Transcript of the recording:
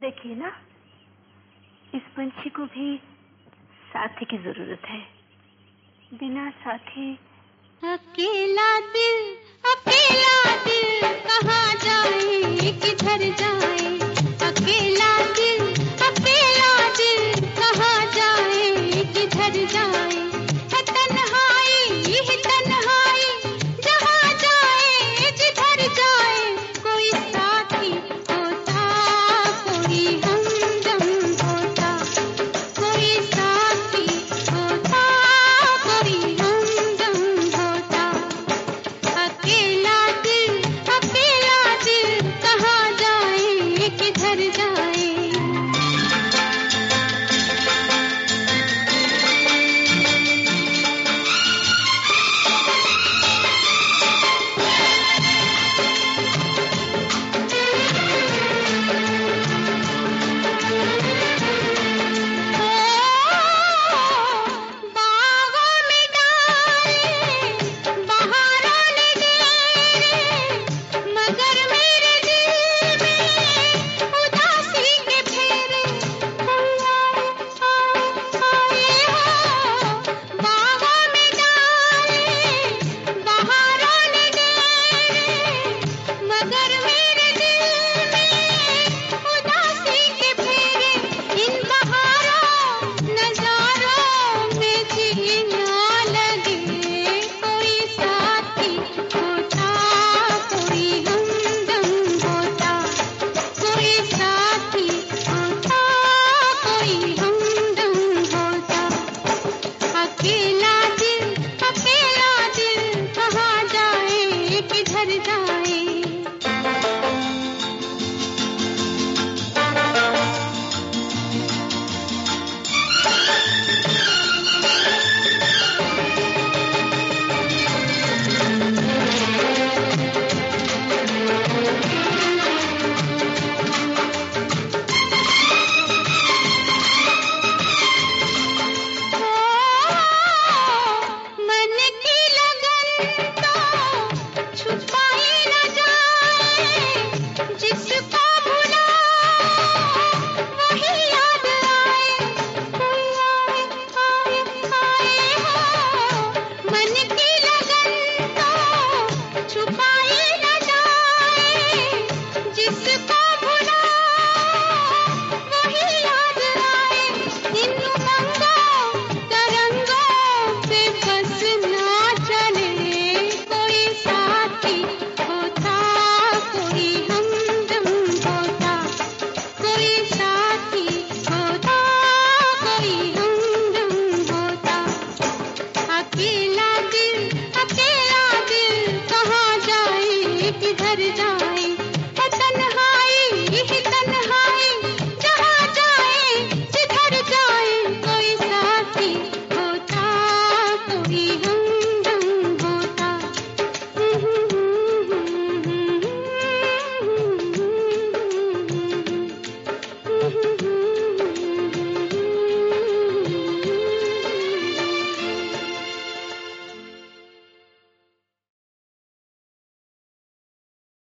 देखिए ना, इस पंछी को भी साथी की जरूरत है। बिना साथी अकेला दिल कहाँ जाए, किधर जाए। अकेला दिल कहाँ जाए, किधर जाए। है तन्हाई जहाँ जाए, जिधर जाए। कोई साथी होता, कोई हमदम होता। कोई साथी होता, कोई हमदम होता। अकेला दिल कहाँ जाए, किधर जाए।